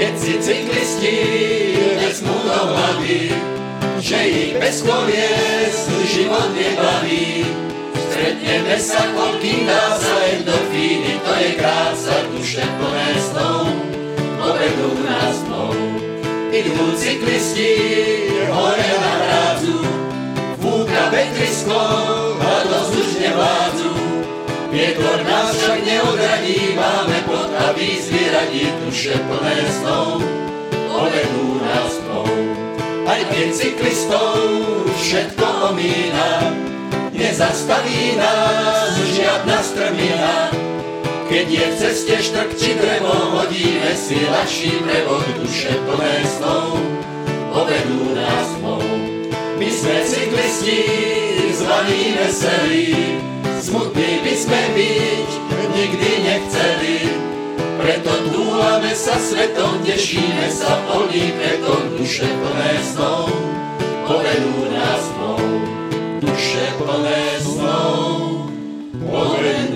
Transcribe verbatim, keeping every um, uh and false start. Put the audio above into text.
keď si cyklisti vezmú do hlavy, že ich bez kolies život nebaví. Stretneme sa, koľkým dá sa endorfíny, to je krása, duše plné snov, povedú nás mnou. Idú cyklisti hore na hrádzu, fúka vetrisko a dosť už nevládzu. Vietor nás však neodradí, máme pod a výzvy radí, duše plné snov, povedú nás mnou. Aj keď cyklistov všetko omína, nezastaví nás žiadna strmina. Keď je v ceste štrk či drevo, hodíme si ľahší prevod, duše plné snov, povedú nás mnou. My sme cyklisti, zvaní veselí, smutní by sme byť nikdy nechceli. Preto túlame sa svetom, tešíme sa plný pretom, duše plné snov, povedú nás mnou. Duše plné snov, povedú